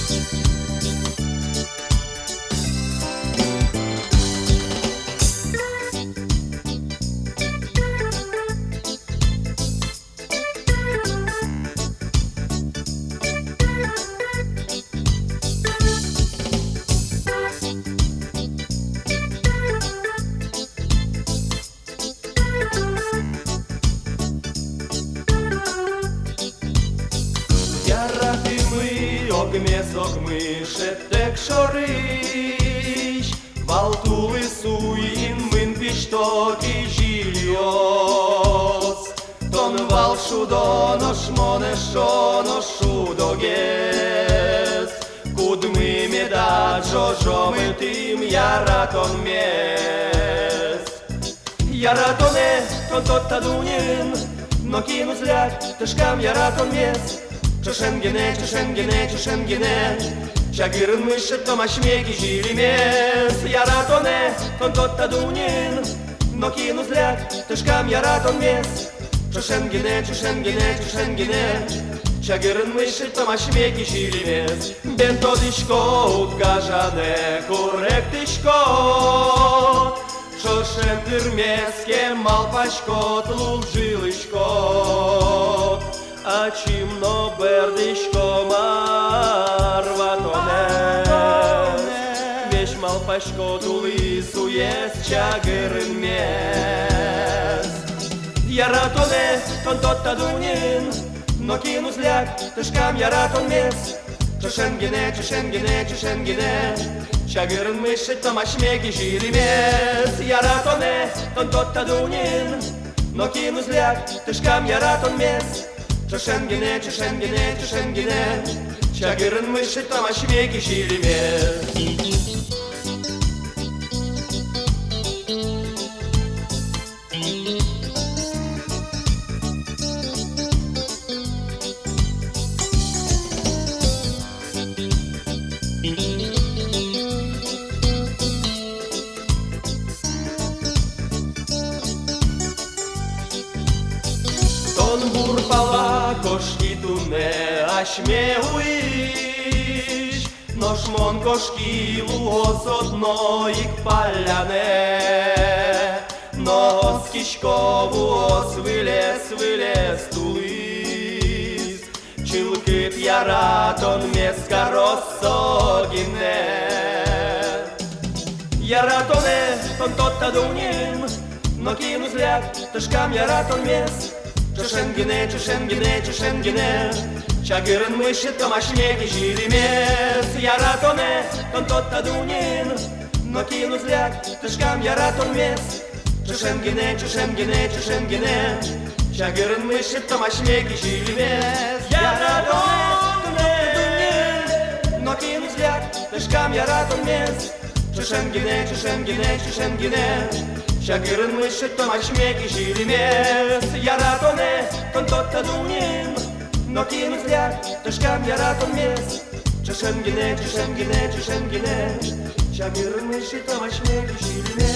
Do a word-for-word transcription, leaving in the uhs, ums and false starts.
Огмесок мишетек шориш, Валтулы суин мын пиштоки жильос. Тон валшу донош монешоно шудогес, Кудмы меда джожомы тим яратон мес. Яратоне, тон тот тадунин, но кину зляк, тышкам яратон мес. Чешенгене, чешенгене, чешенгене, Чагырын мышет томашмеки жилимес. Яратоне, тон тот тадунин, но кину зляк, тышкам яратон мес. Чешенгене, чешенгене, чешенгене, Чагырын мышет томашмеки жилимес. Бен тодишко утгажане корректишко, Шошен тырмеске малпашко тлулжилышко. Ачимно бердишко марватоне, Веш малпашко тулису есть чагырын мес. Яратоне, тон тот тадунин, но кину зляк, тышкам яратон мес. Чешенгене, чешенгене, чешенгене, Чагырын мышет томашмеки жилимес. Яратоне, тон тот тадунин, но кину зляк, тышкам яратон мес. Чешенгене, чешенгене, чешенгене, Чагырын мышет томашмеки жилимес. Тон бурпала кошки туне ашме уиш, Ношмон кошки луос одноик паляне, Но скишко буос вылез, вылез тулис, Чилкит яратон меска россогине. Яратоне, тон тот тадунин, но кину зляк, тышкам яратон мес. Чешенгене, чешенгене, чешенгене, Чагырын мышет томашмеки жилимес. Яратоне, тон тот тадунин, но кину зляк, тышкам яратон мес. Чешенгене, чешенгене, чешенгене, Чагырын мышет томашмеки жилимес. Яратоне, тон тот тадунин, но кину зляк, тышкам яратон мес. Чешенгене, чешенгене, чешенгене, Чагырын мышет томашмеки жилимес. Яратоне, тон тот тадунин, но кину зляк, тышкам яратон мес. Чешенгене, чешенгене, чешенгене, Чагырын мышет томашмеки жилимес.